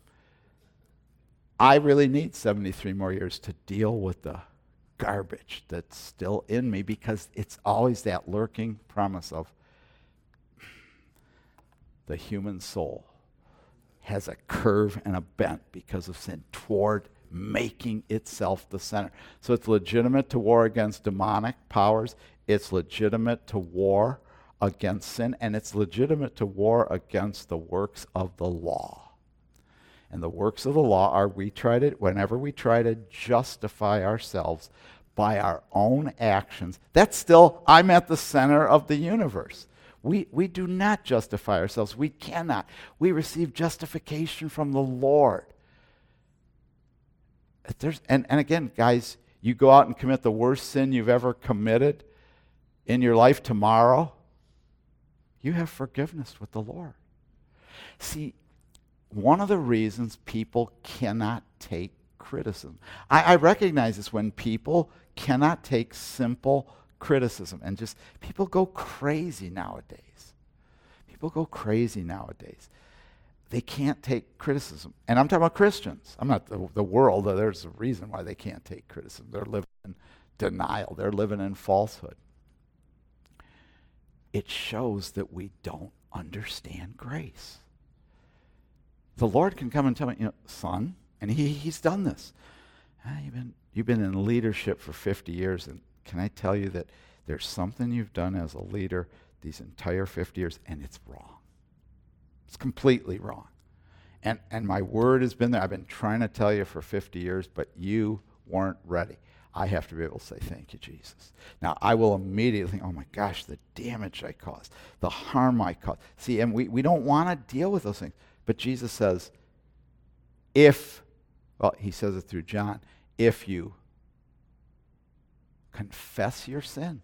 I really need seventy-three more years to deal with the garbage that's still in me, because it's always that lurking promise of the human soul has a curve and a bent because of sin toward making itself the center. So it's legitimate to war against demonic powers. It's legitimate to war against sin, and it's legitimate to war against the works of the law. And the works of the law are we try to, whenever we try to justify ourselves by our own actions, that's still, I'm at the center of the universe. We, we do not justify ourselves. We cannot. We receive justification from the Lord. If there's, and, and again, guys, you go out and commit the worst sin you've ever committed in your life tomorrow, you have forgiveness with the Lord. See, one of the reasons people cannot take criticism, I, I recognize this when people cannot take simple criticism, and just people go crazy nowadays. People go crazy nowadays. They can't take criticism. And I'm talking about Christians. I'm not the, the world. There's a reason why they can't take criticism. They're living in denial. They're living in falsehood. It shows that we don't understand grace. The Lord can come and tell me, you know, son, and he, he's done this. Ah, you've been, you've been in leadership for fifty years, and can I tell you that there's something you've done as a leader these entire fifty years, and it's wrong. It's completely wrong. And and my word has been there. I've been trying to tell you for fifty years, but you weren't ready. I have to be able to say, thank you, Jesus. Now, I will immediately think, oh my gosh, the damage I caused, the harm I caused. See, and we, we don't want to deal with those things. But Jesus says, if, well, he says it through John, if you confess your sin,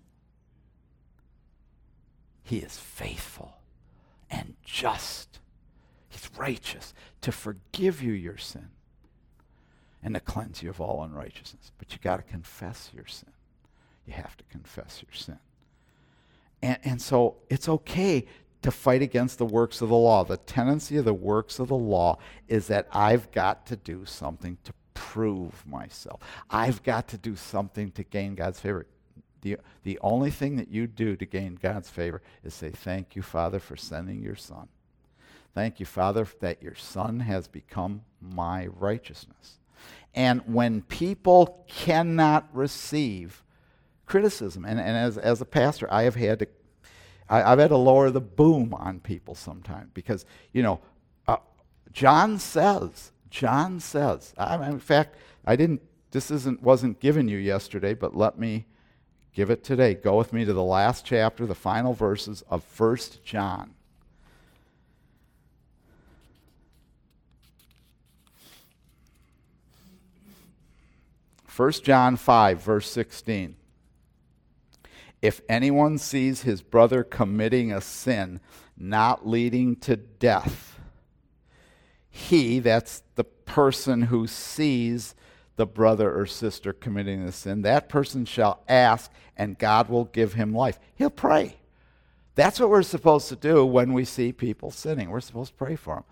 he is faithful and just. He's righteous to forgive you your sin and to cleanse you of all unrighteousness. But you got to confess your sin. You have to confess your sin. And, and so it's okay to fight against the works of the law. The tendency of the works of the law is that I've got to do something to prove myself. I've got to do something to gain God's favor. The, the only thing that you do to gain God's favor is say, thank you, Father, for sending your Son. Thank you, Father, that your Son has become my righteousness. And when people cannot receive criticism, and, and as, as a pastor, I have had to, I, I've had to lower the boom on people sometimes because, you know, uh, John says, John says, I mean, in fact, I didn't, this isn't, wasn't given you yesterday, but let me give it today. Go with me to the last chapter, the final verses of First John. First John five, verse sixteen. If anyone sees his brother committing a sin not leading to death, he, that's the person who sees the brother or sister committing the sin, that person shall ask, and God will give him life. He'll pray. That's what we're supposed to do when we see people sinning. We're supposed to pray for them.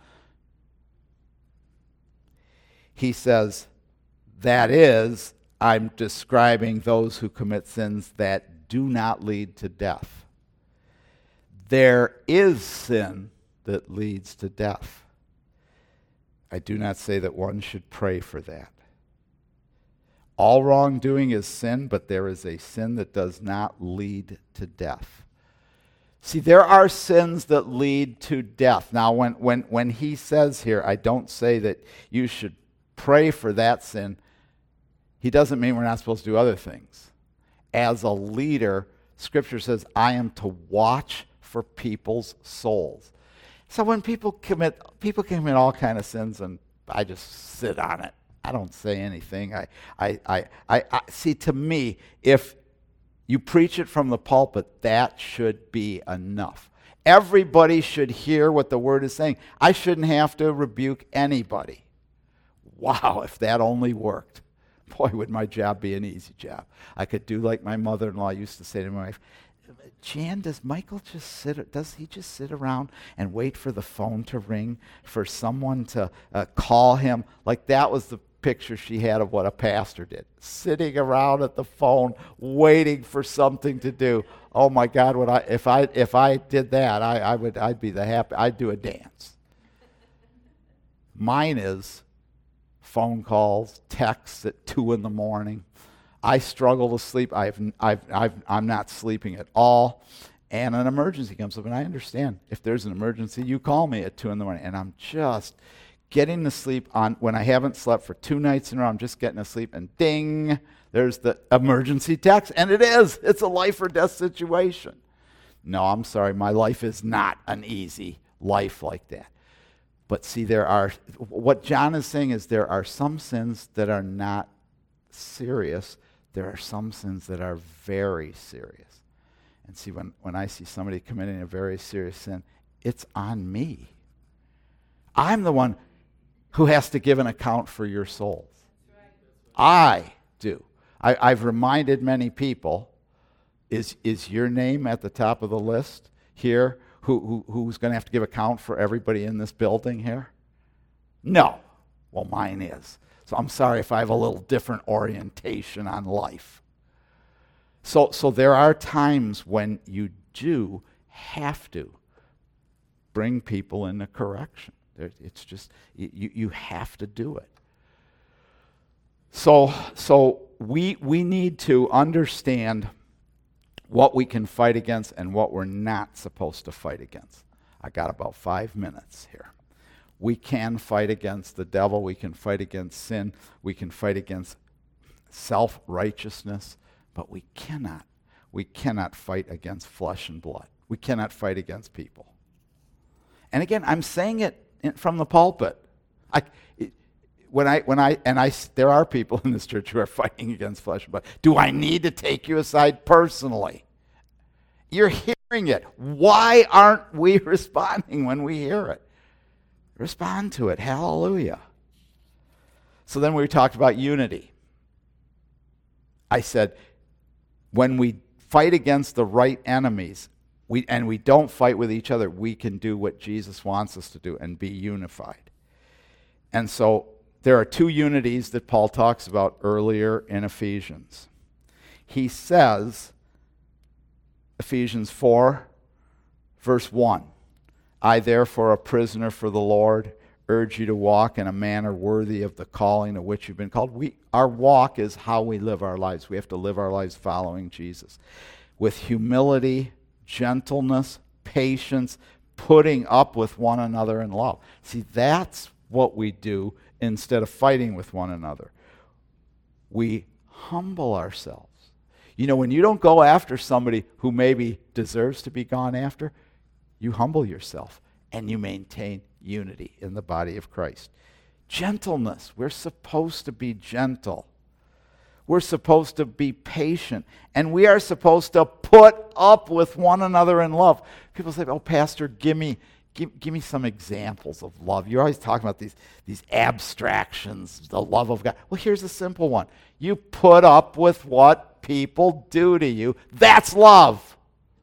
He says, that is, I'm describing those who commit sins that do not lead to death. There is sin that leads to death. I do not say that one should pray for that. All wrongdoing is sin, but there is a sin that does not lead to death. See, there are sins that lead to death. Now, when, when, when he says here, I don't say that you should pray for that sin, he doesn't mean we're not supposed to do other things. As a leader, Scripture says, I am to watch for people's souls. So when people commit, people can commit all kind of sins, and I just sit on it. I don't say anything. I, I, I, I, I see. To me, if you preach it from the pulpit, that should be enough. Everybody should hear what the Word is saying. I shouldn't have to rebuke anybody. Wow, if that only worked. Boy, would my job be an easy job. I could do like my mother-in-law used to say to my wife, Jan, does Michael just sit, does he just sit around and wait for the phone to ring for someone to uh, call him? Like that was the picture she had of what a pastor did. Sitting around at the phone, waiting for something to do. Oh my God, would I, if I if I did that, I, I would I'd be the happy, I'd do a dance. Mine is, phone calls, texts at two in the morning. I struggle to sleep. I've, I've, I've, I'm not sleeping at all. And an emergency comes up, and I understand. If there's an emergency, you call me at two in the morning. And I'm just getting to sleep on, when I haven't slept for two nights in a row, I'm just getting to sleep, and ding, there's the emergency text. And it is. It's a life or death situation. No, I'm sorry. My life is not an easy life like that. But see, there are, what John is saying is there are some sins that are not serious. There are some sins that are very serious. And see, when, when I see somebody committing a very serious sin, it's on me. I'm the one who has to give an account for your souls. I do. I, I've reminded many people, is, is your name at the top of the list here? Who, who, who's going to have to give account for everybody in this building here? No. Well, mine is. So I'm sorry if I have a little different orientation on life. So, so there are times when you do have to bring people into correction. It's just, you, you have to do it. So, so we, we need to understand what we can fight against and what we're not supposed to fight against. I got about five minutes here. We can fight against the devil. We can fight against sin. We can fight against self-righteousness. But we cannot, we cannot fight against flesh and blood. We cannot fight against people. And again, I'm saying it in, from the pulpit. I, it, when I, when I, and I, there are people in this church who are fighting against flesh and blood. Do I need to take you aside personally? You're hearing it. Why aren't we responding when we hear it? Respond to it. Hallelujah. So then we talked about unity. I said, when we fight against the right enemies, we, and we don't fight with each other, we can do what Jesus wants us to do and be unified. And so there are two unities that Paul talks about earlier in Ephesians. He says, Ephesians four, verse one, I therefore, a prisoner for the Lord, urge you to walk in a manner worthy of the calling of which you've been called. We, our walk is how we live our lives. We have to live our lives following Jesus. With humility, gentleness, patience, putting up with one another in love. See, that's what we do instead of fighting with one another. We humble ourselves. You know, when you don't go after somebody who maybe deserves to be gone after, you humble yourself and you maintain unity in the body of Christ. Gentleness. We're supposed to be gentle. We're supposed to be patient. And we are supposed to put up with one another in love. People say, oh, Pastor, give me, give, give me some examples of love. You're always talking about these, these abstractions, the love of God. Well, here's a simple one. You put up with what people do to you. That's love.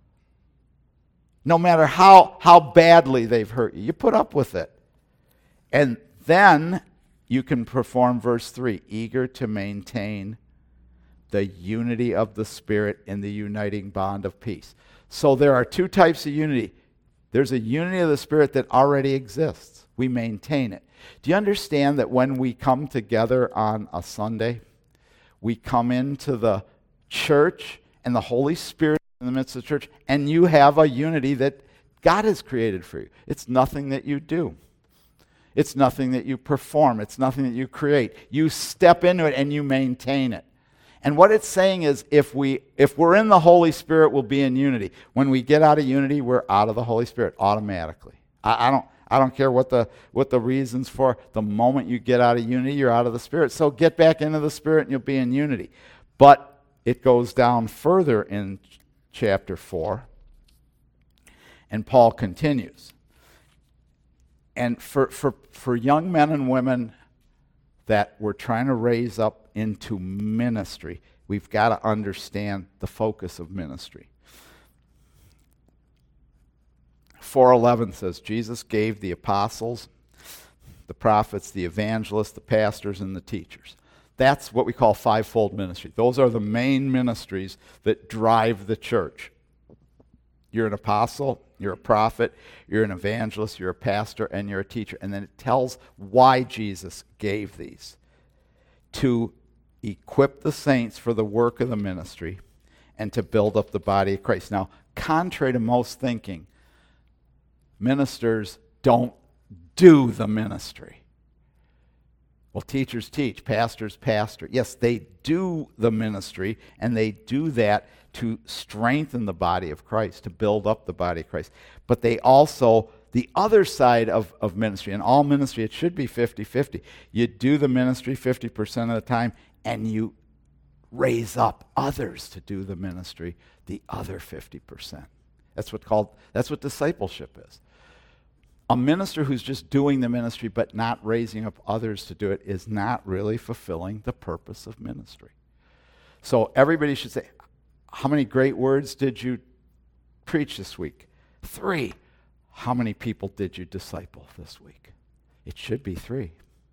No matter how, how badly they've hurt you, you put up with it. And then you can perform verse three, eager to maintain the unity of the Spirit in the uniting bond of peace. So there are two types of unity. There's a unity of the Spirit that already exists. We maintain it. Do you understand that when we come together on a Sunday, we come into the church and the Holy Spirit in the midst of the church, and you have a unity that God has created for you. It's nothing that you do. It's nothing that you perform. It's nothing that you create. You step into it and you maintain it. And what it's saying is if, we, if we're in the Holy Spirit, we'll be in unity. When we get out of unity, we're out of the Holy Spirit automatically. I, I don't I don't care what the, what the reasons for. The moment you get out of unity, you're out of the Spirit. So get back into the Spirit and you'll be in unity. But it goes down further in chapter four, and Paul continues. And for, for, for young men and women that we're trying to raise up into ministry, we've got to understand the focus of ministry. four eleven says, Jesus gave the apostles, the prophets, the evangelists, the pastors, and the teachers. That's what we call fivefold ministry. Those are the main ministries that drive the church. You're an apostle, you're a prophet, you're an evangelist, you're a pastor, and you're a teacher. And then it tells why Jesus gave these. To equip the saints for the work of the ministry and to build up the body of Christ. Now, contrary to most thinking, ministers don't do the ministry. Well, teachers teach, pastors pastor. Yes, they do the ministry, and they do that to strengthen the body of Christ, to build up the body of Christ. But they also, the other side of, of ministry, and all ministry, it should be fifty-fifty. You do the ministry fifty percent of the time, and you raise up others to do the ministry the other fifty percent. That's what called, that's what discipleship is. A minister who's just doing the ministry but not raising up others to do it is not really fulfilling the purpose of ministry. So everybody should say, how many great words did you preach this week? Three. How many people did you disciple this week? It should be three.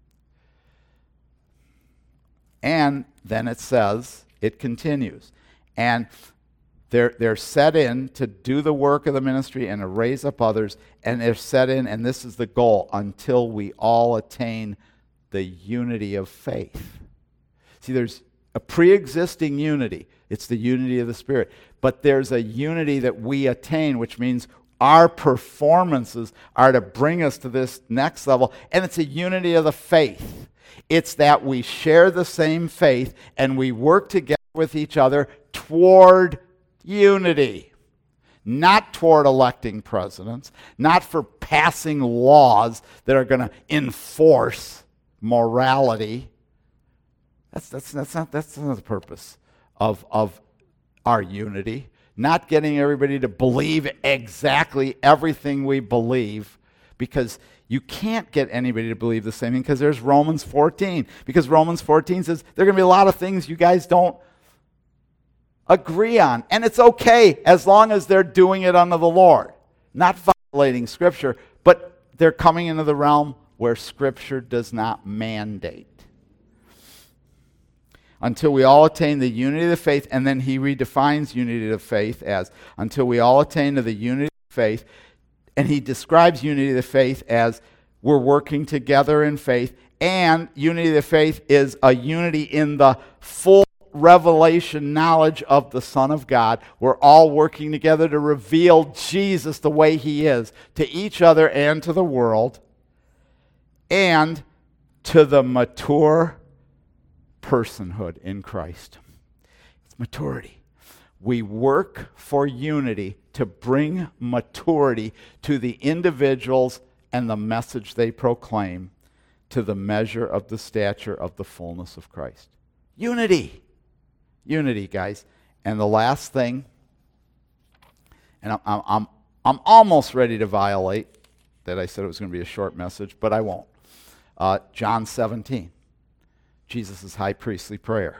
And then it says, it continues. And they're, they're set in to do the work of the ministry and to raise up others. And they're set in, and this is the goal, until we all attain the unity of faith. See, there's a pre-existing unity. It's the unity of the Spirit. But there's a unity that we attain, which means our performances are to bring us to this next level. And it's a unity of the faith. It's that we share the same faith and we work together with each other toward unity. Not toward electing presidents, not for passing laws that are going to enforce morality. That's, that's, that's, not, that's not the purpose of, of our unity. Not getting everybody to believe exactly everything we believe, because you can't get anybody to believe the same thing, because there's Romans fourteen. Because Romans fourteen says there are going to be a lot of things you guys don't agree on. And it's okay as long as they're doing it unto the Lord. Not violating Scripture, but they're coming into the realm where Scripture does not mandate. Until we all attain the unity of the faith, and then he redefines unity of faith as until we all attain to the unity of faith, and he describes unity of the faith as we're working together in faith, and unity of the faith is a unity in the full revelation knowledge of the Son of God. We're all working together to reveal Jesus the way he is to each other and to the world, and to the mature personhood in Christ. It's maturity. We work for unity to bring maturity to the individuals and the message they proclaim, to the measure of the stature of the fullness of Christ. Unity. Unity, guys. And the last thing, and I'm, I'm, I'm, I'm almost ready to violate that I said it was going to be a short message, but I won't. Uh, John seventeen. Jesus' high priestly prayer.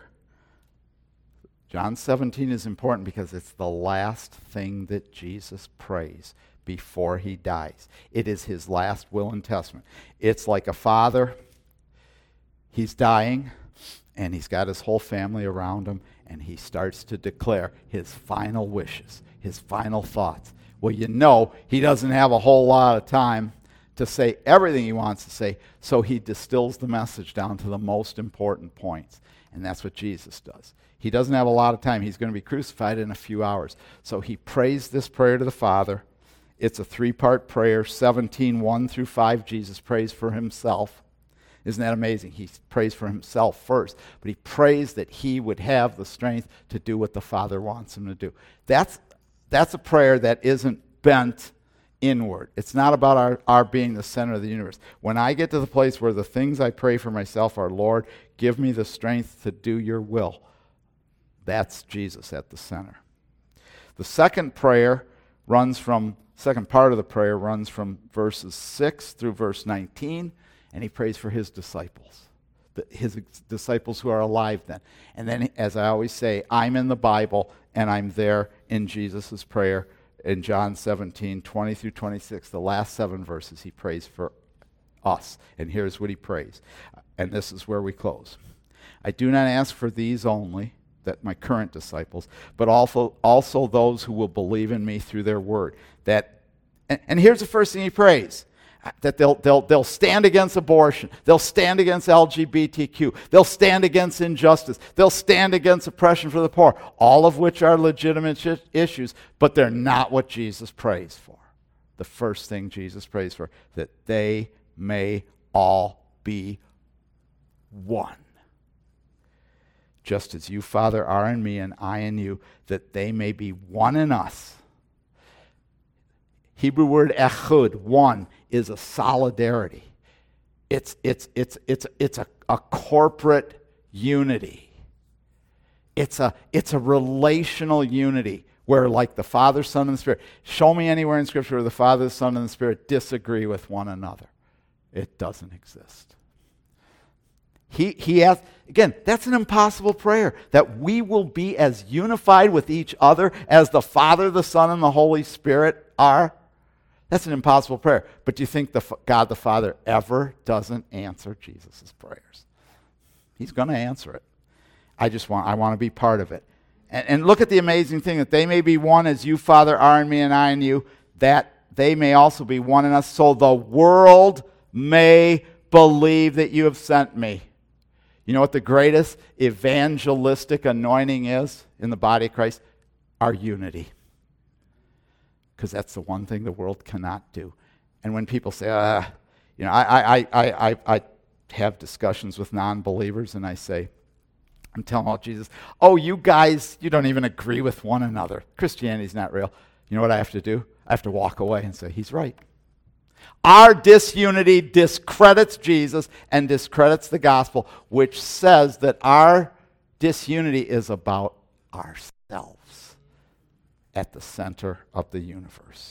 John seventeen is important because it's the last thing that Jesus prays before he dies. It is his last will and testament. It's like a father. He's dying, and he's got his whole family around him, and he starts to declare his final wishes, his final thoughts. Well, you know, he doesn't have a whole lot of time to say everything he wants to say, so he distills the message down to the most important points. And that's what Jesus does. He doesn't have a lot of time. He's going to be crucified in a few hours. So he prays this prayer to the Father. It's a three-part prayer, seventeen, one through five. Jesus prays for himself. Isn't that amazing? He prays for himself first, but he prays that he would have the strength to do what the Father wants him to do. That's, that's a prayer that isn't bent inward. It's not about our, our being the center of the universe. When I get to the place where the things I pray for myself are, Lord, give me the strength to do your will, that's Jesus at the center. The second prayer runs from, second part of the prayer runs from verses six through verse nineteen, and he prays for his disciples, the, his ex- disciples who are alive then. And then, as I always say, I'm in the Bible, and I'm there in Jesus' prayer. In John seventeen, twenty through twenty-six, the last seven verses, he prays for us. And here's what he prays. And this is where we close. I do not ask for these only, that my current disciples, but also, also those who will believe in me through their word. That, and, and here's the first thing he prays, that they'll, they'll, they'll stand against abortion. They'll stand against L G B T Q. They'll stand against injustice. They'll stand against oppression for the poor, all of which are legitimate sh- issues, but they're not what Jesus prays for. The first thing Jesus prays for, that they may all be one. Just as you, Father, are in me and I in you, that they may be one in us. Hebrew word echud, one, is a solidarity. It's, it's, it's, it's, it's a, a corporate unity. It's a, it's a relational unity where, like the Father, Son, and the Spirit, show me anywhere in Scripture where the Father, the Son, and the Spirit disagree with one another. It doesn't exist. He, he has, again, that's an impossible prayer, that we will be as unified with each other as the Father, the Son, and the Holy Spirit are. That's an impossible prayer. But do you think the God the Father ever doesn't answer Jesus' prayers? He's going to answer it. I just want, I want to be part of it. And, and look at the amazing thing, that they may be one as you, Father, are in me and I in you, that they may also be one in us, so the world may believe that you have sent me. You know what the greatest evangelistic anointing is in the body of Christ? Our unity. Because that's the one thing the world cannot do. And when people say, ah, you know, I, I, I, I, I have discussions with non-believers, and I say, I'm telling about Jesus, oh, you guys, you don't even agree with one another. Christianity's not real. You know what I have to do? I have to walk away and say, he's right. Our disunity discredits Jesus and discredits the gospel, which says that our disunity is about ourselves at the center of the universe.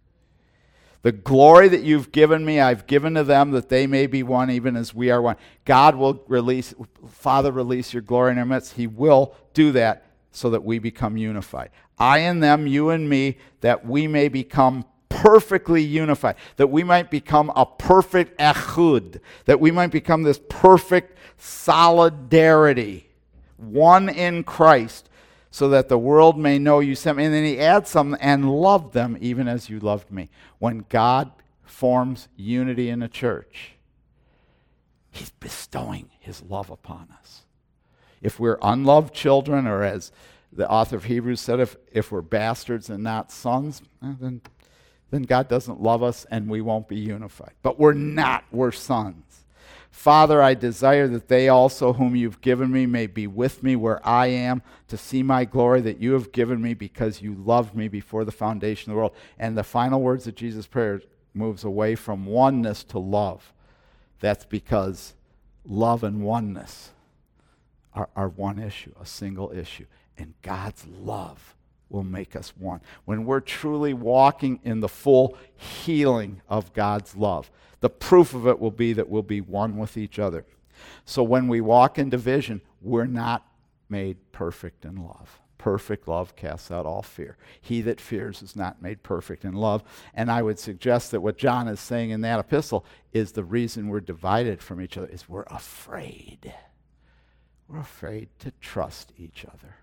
The glory that you've given me, I've given to them, that they may be one, even as we are one. God will release, Father, release your glory in our midst. He will do that so that we become unified. I and them, you and me, that we may become perfectly unified, that we might become a perfect echud, that we might become this perfect solidarity, one in Christ, so that the world may know you sent me. And then he adds something, and love them even as you loved me. When God forms unity in a church, he's bestowing his love upon us. If we're unloved children, or as the author of Hebrews said, if, if we're bastards and not sons, then then God doesn't love us and we won't be unified. But we're not, we're sons. Father, I desire that they also whom you've given me may be with me where I am, to see my glory that you have given me because you loved me before the foundation of the world. And the final words of Jesus' prayer moves away from oneness to love. That's because love and oneness are, are one issue, a single issue. And God's love will make us one. When we're truly walking in the full healing of God's love, the proof of it will be that we'll be one with each other. So when we walk in division, we're not made perfect in love. Perfect love casts out all fear. He that fears is not made perfect in love. And I would suggest that what John is saying in that epistle is the reason we're divided from each other is we're afraid. We're afraid to trust each other.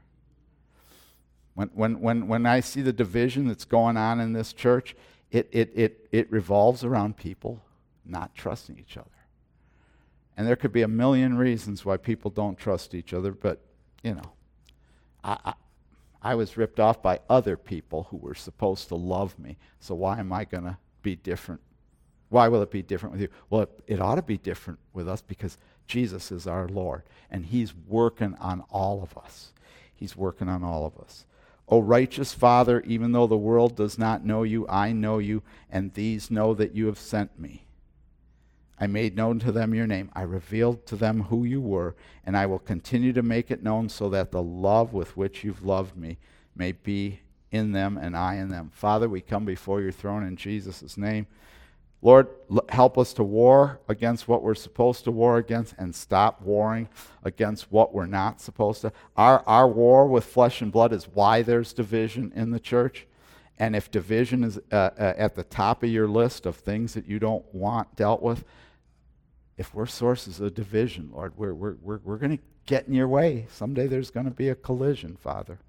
When, when, when, when I see the division that's going on in this church, it, it, it, it revolves around people not trusting each other. And there could be a million reasons why people don't trust each other, but, you know, I, I, I was ripped off by other people who were supposed to love me, so why am I going to be different? Why will it be different with you? Well, it, it ought to be different with us because Jesus is our Lord, and he's working on all of us. He's working on all of us. O righteous Father, even though the world does not know you, I know you, and these know that you have sent me. I made known to them your name. I revealed to them who you were, and I will continue to make it known so that the love with which you've loved me may be in them and I in them. Father, we come before your throne in Jesus' name. Lord, help us to war against what we're supposed to war against and stop warring against what we're not supposed to. Our, our war with flesh and blood is why there's division in the church. And if division is uh, uh, at the top of your list of things that you don't want dealt with, if we're sources of division, Lord, we're, we're, we're, we're going to get in your way. Someday there's going to be a collision, Father.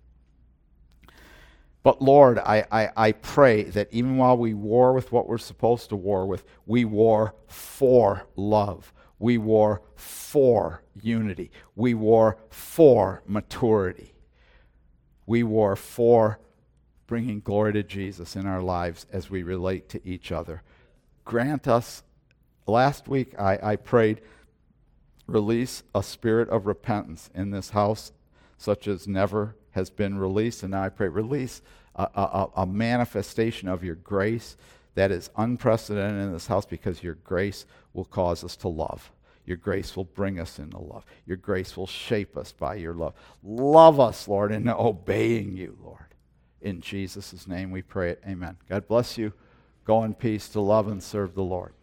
But Lord, I, I, I pray that even while we war with what we're supposed to war with, we war for love. We war for unity. We war for maturity. We war for bringing glory to Jesus in our lives as we relate to each other. Grant us, last week I, I prayed, release a spirit of repentance in this house such as never has been released. And now I pray, release a, a, a manifestation of your grace that is unprecedented in this house, because your grace will cause us to love. Your grace will bring us into love. Your grace will shape us by your love. Love us, Lord, into obeying you, Lord. In Jesus' name we pray it. Amen. God bless you. Go in peace to love and serve the Lord.